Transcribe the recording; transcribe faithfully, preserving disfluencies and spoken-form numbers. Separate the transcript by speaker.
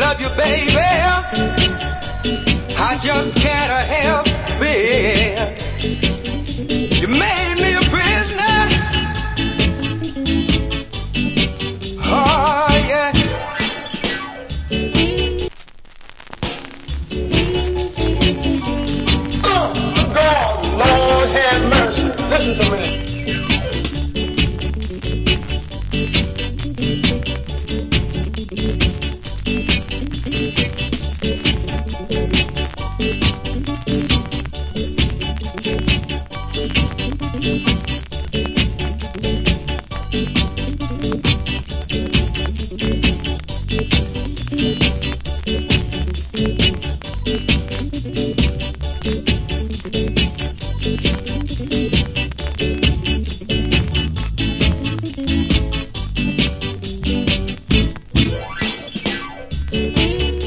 Speaker 1: love you, baby. I just can't help it. You made me a prisoner. Oh, yeah. Oh, God, Lord have mercy. Listen to me.